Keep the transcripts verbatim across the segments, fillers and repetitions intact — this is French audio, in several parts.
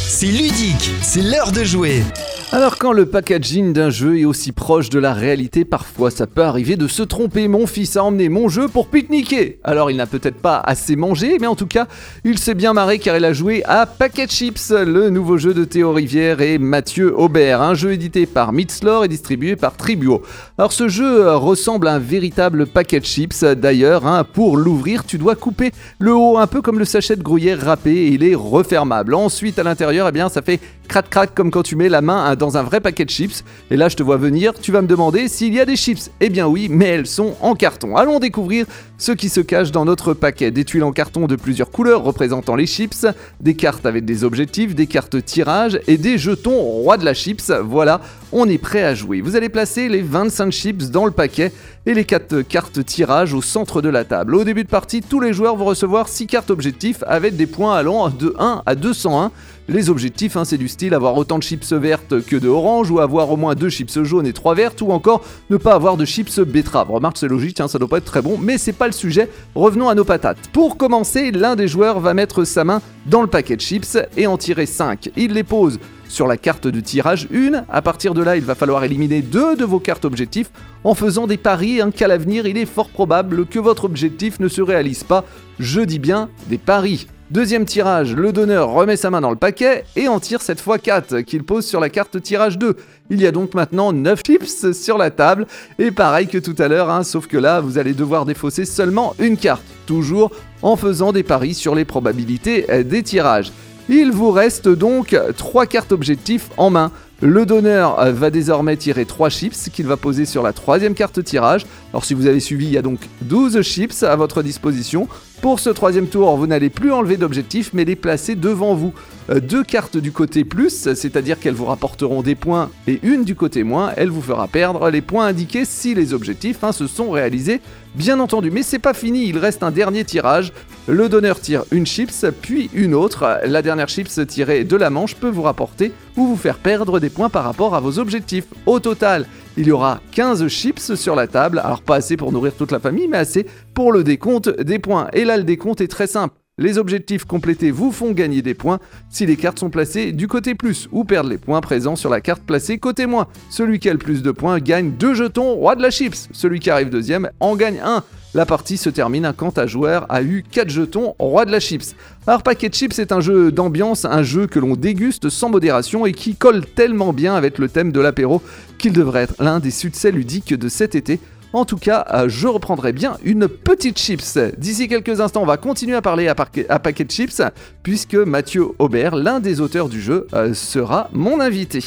c'est ludique, c'est l'heure de jouer. Alors quand le packaging d'un jeu est aussi proche de la réalité, parfois ça peut arriver de se tromper. Mon fils a emmené mon jeu pour pique-niquer. Alors il n'a peut-être pas assez mangé, mais en tout cas, il s'est bien marré car il a joué à Packet Chips, le nouveau jeu de Théo Rivière et Mathieu Aubert. Un jeu édité par Midslore et distribué par Tribuo. Alors ce jeu ressemble à un véritable Packet Chips. D'ailleurs, hein, pour l'ouvrir, tu dois couper le haut, un peu comme le sachet de gruyère râpé, et il est refermable. Ensuite, à l'intérieur, eh bien, ça fait crac-crac comme quand tu mets la main dans un vrai paquet de chips. Et là, je te vois venir, tu vas me demander s'il y a des chips. Eh bien oui, mais elles sont en carton. Allons découvrir ce qui se cache dans notre paquet. Des tuiles en carton de plusieurs couleurs représentant les chips, des cartes avec des objectifs, des cartes tirage et des jetons roi de la chips. Voilà, on est prêt à jouer. Vous allez placer les vingt-cinq chips dans le paquet et les quatre cartes tirage au centre de la table. Au début de partie, tous les joueurs vont recevoir six cartes objectifs avec des points allant de un à deux cent un. Les objectifs, hein, c'est du style avoir autant de chips vertes que de orange, ou avoir au moins deux chips jaunes et trois vertes, ou encore ne pas avoir de chips betterave. Remarque, c'est logique, hein, ça doit pas être très bon, mais c'est pas le sujet. Revenons à nos patates. Pour commencer, l'un des joueurs va mettre sa main dans le paquet de chips et en tirer cinq. Il les pose sur la carte de tirage une. À partir de là, il va falloir éliminer deux de vos cartes objectifs en faisant des paris, hein, qu'à l'avenir, il est fort probable que votre objectif ne se réalise pas. Je dis bien des paris. Deuxième tirage, le donneur remet sa main dans le paquet et en tire cette fois quatre qu'il pose sur la carte tirage deux. Il y a donc maintenant neuf chips sur la table et pareil que tout à l'heure, hein, sauf que là vous allez devoir défausser seulement une carte, toujours en faisant des paris sur les probabilités des tirages. Il vous reste donc trois cartes objectifs en main. Le donneur va désormais tirer trois chips qu'il va poser sur la troisième carte tirage. Alors si vous avez suivi, il y a donc douze chips à votre disposition. Pour ce troisième tour, vous n'allez plus enlever d'objectifs, mais les placer devant vous. Deux cartes du côté plus, c'est-à-dire qu'elles vous rapporteront des points, et une du côté moins, elle vous fera perdre les points indiqués si les objectifs hein, se sont réalisés, bien entendu. Mais c'est pas fini, il reste un dernier tirage. Le donneur tire une chips, puis une autre. La dernière chips tirée de la manche peut vous rapporter ou vous faire perdre des points par rapport à vos objectifs. Au total, il y aura quinze chips sur la table, alors pas assez pour nourrir toute la famille, mais assez pour le décompte des points. Et là, le décompte est très simple. Les objectifs complétés vous font gagner des points si les cartes sont placées du côté plus ou perdent les points présents sur la carte placée côté moins. Celui qui a le plus de points gagne deux jetons roi de la chips. Celui qui arrive deuxième en gagne un. La partie se termine quand un joueur a eu quatre jetons roi de la chips. Alors Packet Chips est un jeu d'ambiance, un jeu que l'on déguste sans modération et qui colle tellement bien avec le thème de l'apéro qu'il devrait être l'un des succès ludiques de cet été. En tout cas, je reprendrai bien une petite chips. D'ici quelques instants, on va continuer à parler à, par- à Packet Chips, puisque Mathieu Aubert, l'un des auteurs du jeu, euh, sera mon invité.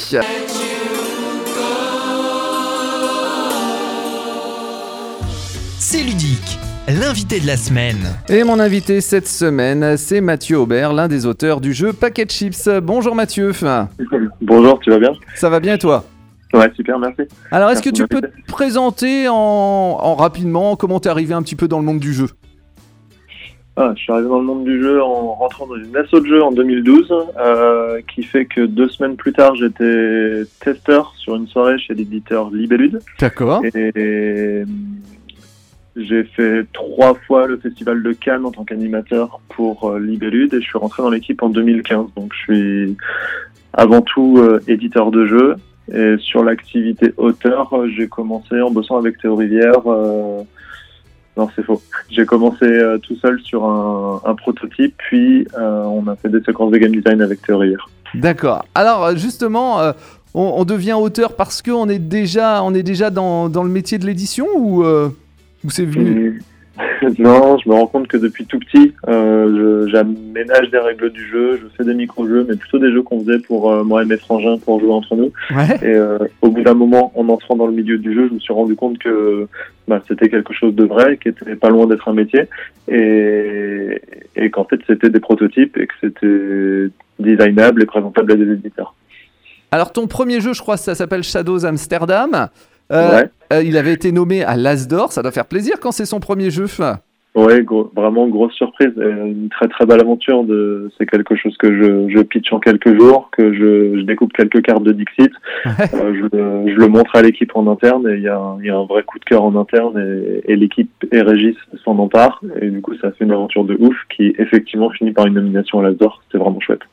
C'est ludique, l'invité de la semaine. Et mon invité cette semaine, c'est Mathieu Aubert, l'un des auteurs du jeu Packet Chips. Bonjour Mathieu. Bonjour, tu vas bien ? Ça va bien et toi ? Ouais, super, merci. Alors, est-ce Merci que tu peux te présenter en, en rapidement comment t'es arrivé un petit peu dans le monde du jeu ? Ah, je suis arrivé dans le monde du jeu en rentrant dans une asso de jeu en deux mille douze, euh, qui fait que deux semaines plus tard, j'étais testeur sur une soirée chez l'éditeur Libellude. D'accord. Et, et j'ai fait trois fois le festival de Cannes en tant qu'animateur pour euh, Libellude et je suis rentré dans l'équipe en deux mille quinze. Donc, je suis avant tout euh, éditeur de jeux. Et sur l'activité auteur, j'ai commencé en bossant avec Théo Rivière. Euh... Non, c'est faux. J'ai commencé euh, tout seul sur un, un prototype, puis euh, on a fait des séquences de game design avec Théo Rivière. D'accord. Alors justement, euh, on, on devient auteur parce qu'on est déjà, on est déjà dans, dans le métier de l'édition ou, euh, ou c'est venu Mmh. Non, je me rends compte que depuis tout petit, euh, je, j'aménage des règles du jeu, je fais des micro-jeux, mais plutôt des jeux qu'on faisait pour euh, moi et mes frangins pour jouer entre nous. Ouais. Et euh, au bout d'un moment, en entrant dans le milieu du jeu, je me suis rendu compte que bah, c'était quelque chose de vrai, qui était pas loin d'être un métier, et, et qu'en fait c'était des prototypes et que c'était designable et présentable à des éditeurs. Alors ton premier jeu, je crois, ça s'appelle Shadows Amsterdam. Euh, Ouais. euh, il avait été nommé à l'As d'Or, ça doit faire plaisir quand c'est son premier jeu. Ouais, gros, vraiment grosse surprise, euh, une très très belle aventure. De, c'est quelque chose que je, je pitch en quelques jours, que je, je découpe quelques cartes de Dixit, Ouais. euh, je, le- je le montre à l'équipe en interne et il y a, un- il y a un vrai coup de cœur en interne et, et l'équipe et Régis s'en emparent et du coup ça fait une aventure de ouf qui effectivement finit par une nomination à l'As d'Or. C'était vraiment chouette.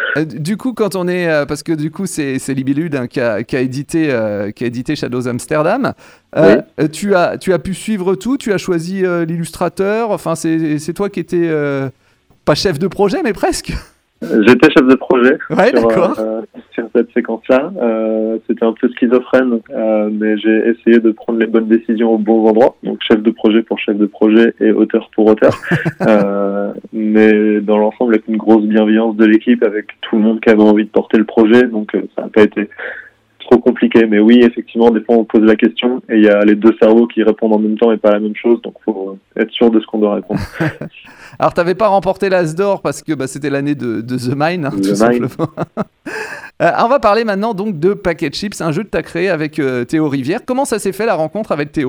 Euh, du coup, quand on est, euh, parce que du coup, c'est, c'est Libellude hein, qui, a, qui, a édité, euh, qui a édité Shadows Amsterdam. Euh, Oui. tu, as, tu as pu suivre tout, tu as choisi euh, l'illustrateur. Enfin, c'est, c'est toi qui étais euh, pas chef de projet, mais presque. J'étais chef de projet Ouais, sur, d'accord. euh, sur cette séquence-là. Euh, c'était un peu schizophrène, euh, mais j'ai essayé de prendre les bonnes décisions aux bons endroits. Donc chef de projet pour chef de projet et auteur pour auteur. euh, mais dans l'ensemble, avec une grosse bienveillance de l'équipe, avec tout le monde qui avait envie de porter le projet. Donc euh, ça n'a pas été trop compliqué. Mais oui, effectivement, des fois on pose la question et il y a les deux cerveaux qui répondent en même temps et pas la même chose. Donc il faut être sûr de ce qu'on doit répondre. Alors, t'avais pas remporté l'As d'or parce que bah, c'était l'année de, de The Mine, hein, The tout Mine. simplement. euh, on va parler maintenant donc de Packet Chips, un jeu que t'as créé avec euh, Théo Rivière. Comment ça s'est fait la rencontre avec Théo ?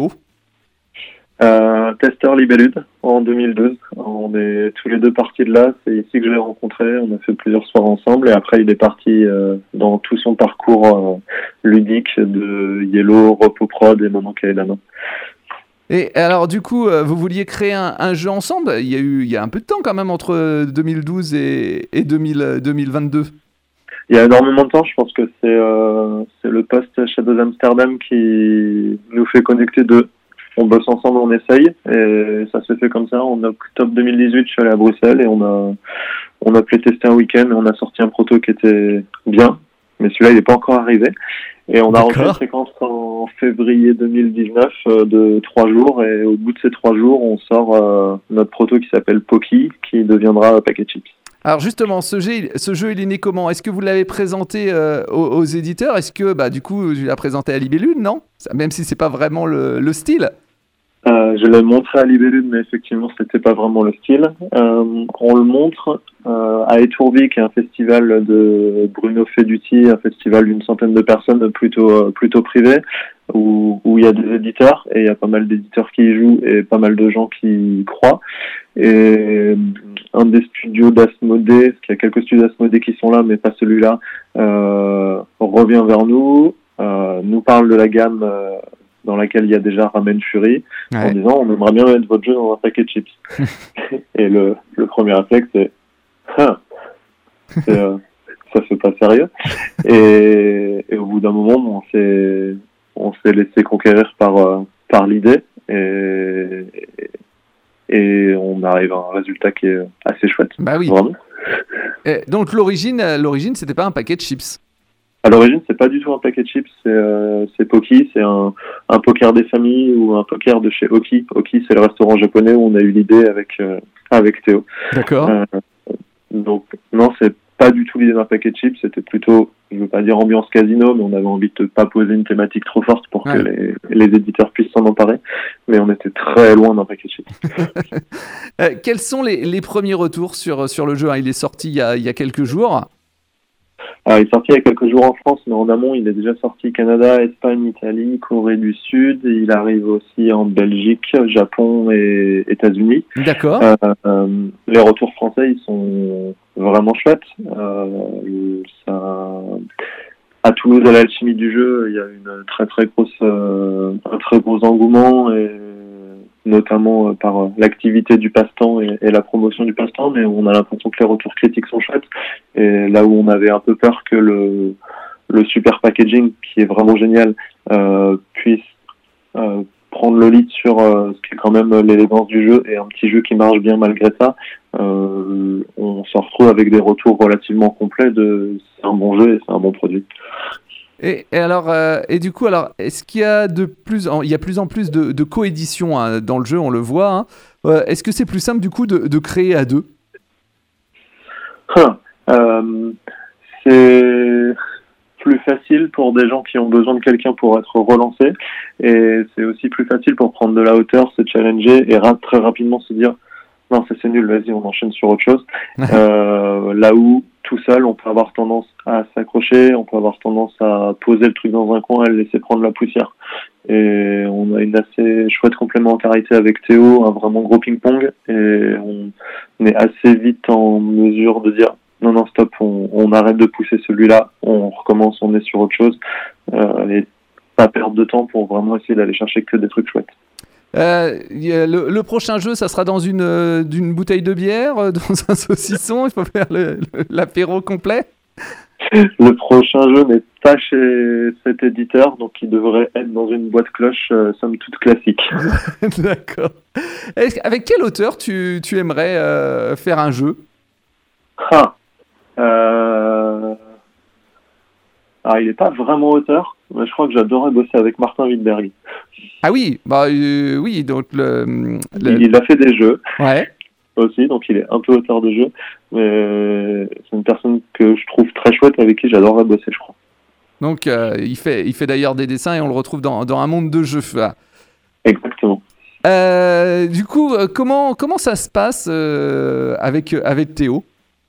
Euh, testeur Libellude en deux mille douze. On est tous les deux partis de là. C'est ici que je l'ai rencontré. On a fait plusieurs soirs ensemble et après il est parti euh, dans tout son parcours euh, ludique de Yellow, Repo Prod et maintenant Kaedama. Et alors, du coup, euh, vous vouliez créer un, un jeu ensemble. Il y a eu, il y a un peu de temps quand même entre deux mille douze et, et deux mille, deux mille vingt-deux. Il y a énormément de temps. Je pense que c'est euh, c'est le post Shadows Amsterdam qui nous fait connecter deux. On bosse ensemble, on essaye et ça s'est fait comme ça. En octobre deux mille dix-huit, je suis allé à Bruxelles et on a on a playtesté un week-end et on a sorti un proto qui était bien, mais celui-là il n'est pas encore arrivé. Et on a refait une séquence en février deux mille dix-neuf euh, de trois jours et au bout de ces trois jours, on sort euh, notre proto qui s'appelle Poki, qui deviendra Packet Chips. Alors justement, ce jeu, ce jeu, il est né comment ? Est-ce que vous l'avez présenté euh, aux, aux éditeurs ? Est-ce que, bah, du coup, tu l'as présenté à Libellude, non ? Même si c'est pas vraiment le, le style. Euh, je l'ai montré à Libellude, mais effectivement, c'était pas vraiment le style. Euh, on le montre euh, à Étourbi, qui est un festival de Bruno Feduti, un festival d'une centaine de personnes, plutôt euh, plutôt privé, où où il y a des éditeurs et il y a pas mal d'éditeurs qui y jouent et pas mal de gens qui y croient. Et un des studios d'Asmodée, parce qu'il y a quelques studios d'Asmodée qui sont là, mais pas celui-là, euh, revient vers nous, euh, nous parle de la gamme. Euh, dans laquelle il y a déjà Ramen Fury, ouais. En disant on aimerait bien mettre votre jeu dans un paquet de chips. Et le, le premier réflexe c'est, ah, c'est euh, ça fait pas sérieux. Et, et au bout d'un moment, on s'est on s'est laissé conquérir par euh, par l'idée et, et on arrive à un résultat qui est assez chouette. Bah oui. Vraiment. Et donc l'origine l'origine c'était pas un paquet de chips. À l'origine, c'est pas du tout un paquet de chips, c'est, euh, c'est Poki, c'est un, un poker des familles ou un poker de chez Oki. Oki, c'est le restaurant japonais où on a eu l'idée avec euh, avec Théo. D'accord. Euh, donc non, c'est pas du tout l'idée d'un paquet de chips, c'était plutôt, je veux pas dire ambiance casino, mais on avait envie de pas poser une thématique trop forte pour ouais. que les, les éditeurs puissent s'en emparer. Mais on était très loin d'un paquet de chips. euh, quels sont les, les premiers retours sur sur le jeu ? Il est sorti il y a il y a quelques jours. Alors, il est sorti il y a quelques jours en France, mais en amont, il est déjà sorti Canada, Espagne, Italie, Corée du Sud. Il arrive aussi en Belgique, Japon et États-Unis. D'accord. Euh, euh, les retours français, ils sont vraiment chouettes. Euh, ça... À Toulouse, à l'Alchimie du jeu, il y a une très très grosse, euh, un très gros engouement et notamment euh, par euh, l'activité du passe-temps et, et la promotion du passe-temps, mais on a l'impression que les retours critiques sont chouettes. Et là où on avait un peu peur que le, le super packaging, qui est vraiment génial, euh, puisse euh, prendre le lead sur euh, ce qui est quand même l'élégance du jeu et un petit jeu qui marche bien malgré ça, euh, on se retrouve avec des retours relativement complets de c'est un bon jeu et c'est un bon produit. Et, et alors, euh, et du coup, alors, est-ce qu'il y a de plus, en, il y a plus en plus de, de coédition hein, dans le jeu, on le voit. Hein. Euh, est-ce que c'est plus simple du coup de, de créer à deux ? ah, euh, C'est plus facile pour des gens qui ont besoin de quelqu'un pour être relancés, et c'est aussi plus facile pour prendre de la hauteur, se challenger et ra- très rapidement se dire non, ça c'est nul, vas-y, on enchaîne sur autre chose. euh, là où tout seul, on peut avoir tendance à s'accrocher, on peut avoir tendance à poser le truc dans un coin et le laisser prendre la poussière. Et on a une assez chouette complémentarité avec Théo, un vraiment gros ping-pong, et on est assez vite en mesure de dire non, non, stop, on, on arrête de pousser celui-là, on recommence, on est sur autre chose, euh, et pas perdre de temps pour vraiment essayer d'aller chercher que des trucs chouettes. Euh, y a le, le prochain jeu, ça sera dans une, euh, d'une bouteille de bière, euh, dans un saucisson. Il faut faire le, le- l'apéro complet. Le prochain jeu n'est pas chez cet éditeur, donc il devrait être dans une boîte cloche, euh, somme toute classique. D'accord. Est-ce- avec quel auteur tu, tu aimerais euh, faire un jeu? Ah. Euh... Alors, il n'est pas vraiment auteur, mais je crois que j'adorais bosser avec Martin Wittberg. Ah oui, bah euh, oui, donc le, le- Il a fait des jeux ouais. aussi, donc il est un peu auteur de jeux, mais c'est une personne que je trouve très chouette, avec qui j'adorerais bosser, je crois. Donc euh, il fait, il fait d'ailleurs des dessins et on le retrouve dans, dans un monde de jeux. Ah. Exactement. Euh, du coup, euh, comment, comment ça se passe euh, avec, avec Théo?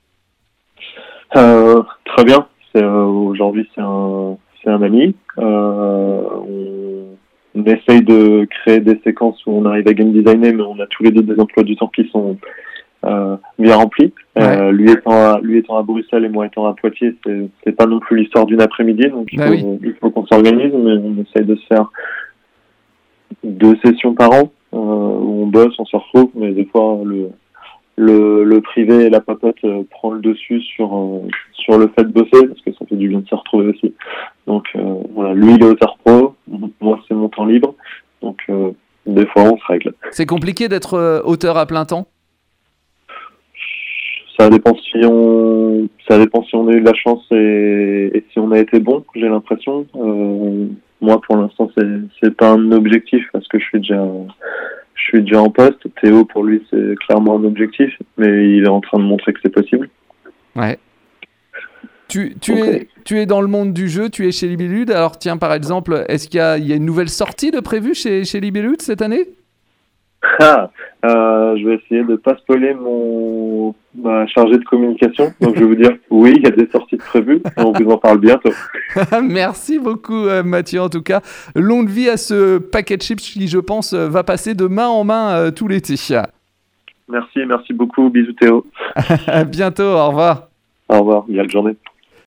Euh, très bien. C'est, euh, aujourd'hui, c'est un, c'est un ami. Euh, on, on essaye de créer des séquences où on arrive à game designer, mais on a tous les deux des emplois du temps qui sont euh, bien remplis. Euh, lui étant à, lui étant à Bruxelles et moi étant à Poitiers, c'est, c'est pas non plus l'histoire d'une après-midi, donc il Bah faut, oui. il faut qu'on s'organise, mais on essaye de se faire deux sessions par an euh, où on bosse, on se retrouve, mais des fois le le, le privé et la papote euh, prend le dessus sur euh, sur le fait de bosser, parce que ça fait du bien de se retrouver aussi. Donc euh, voilà, lui il est auteur pro, moi c'est mon temps libre, donc euh, des fois on se règle. C'est compliqué d'être euh, auteur à plein temps? Ça dépend si on ça dépend si on a eu de la chance et, et si on a été bon, j'ai l'impression. Euh, moi pour l'instant c'est c'est pas un objectif parce que je suis déjà je suis déjà en poste. Théo pour lui c'est clairement un objectif, mais il est en train de montrer que c'est possible. Ouais. Tu, tu, Ok. es, tu es dans le monde du jeu, tu es chez Libellude. Alors tiens, par exemple, est-ce qu'il y a, il y a une nouvelle sortie de prévue chez, chez Libellude cette année? Ah, euh, je vais essayer de pas spoiler mon ma chargée de communication. Donc je vais vous dire oui, il y a des sorties de prévues. On vous en parle bientôt. Merci beaucoup euh, Mathieu, en tout cas. Longue vie à ce paquet de chips qui, je pense, euh, va passer de main en main euh, tout l'été. Merci, merci beaucoup. Bisous Théo. À bientôt, au revoir. Au revoir. Belle journée.